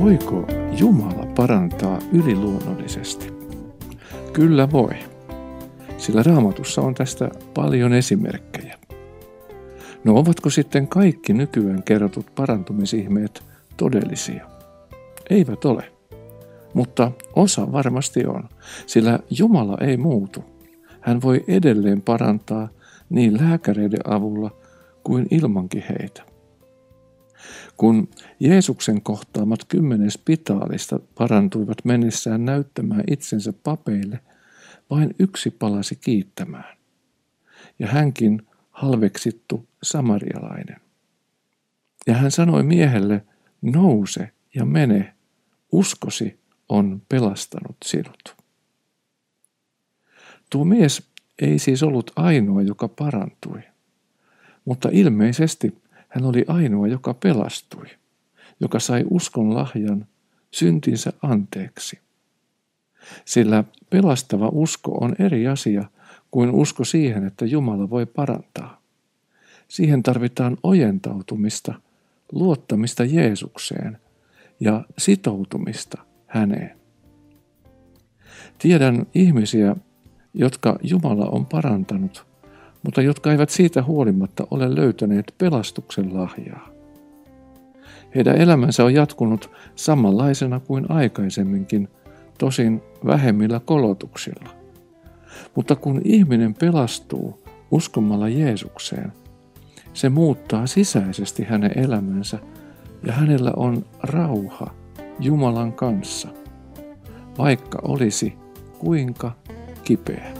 Voiko Jumala parantaa yliluonnollisesti? Kyllä voi, sillä Raamatussa on tästä paljon esimerkkejä. No ovatko sitten kaikki nykyään kerrotut parantumisihmeet todellisia? Eivät ole, mutta osa varmasti on, sillä Jumala ei muutu. Hän voi edelleen parantaa niin lääkäreiden avulla kuin ilmankin heitä. Kun Jeesuksen kohtaamat 10 spitaalista parantuivat mennessään näyttämään itsensä papeille, vain yksi palasi kiittämään. Ja hänkin halveksittu samarialainen. Ja hän sanoi miehelle, nouse ja mene, uskosi on pelastanut sinut. Tuo mies ei siis ollut ainoa, joka parantui, mutta ilmeisesti hän oli ainoa, joka pelastui, joka sai uskon lahjan syntinsä anteeksi. Sillä pelastava usko on eri asia kuin usko siihen, että Jumala voi parantaa. Siihen tarvitaan ojentautumista, luottamista Jeesukseen ja sitoutumista häneen. Tiedän ihmisiä, jotka Jumala on parantanut, mutta jotka eivät siitä huolimatta ole löytäneet pelastuksen lahjaa. Heidän elämänsä on jatkunut samanlaisena kuin aikaisemminkin, tosin vähemmillä kolotuksilla. Mutta kun ihminen pelastuu uskomalla Jeesukseen, se muuttaa sisäisesti hänen elämänsä ja hänellä on rauha Jumalan kanssa, vaikka olisi kuinka kipeä.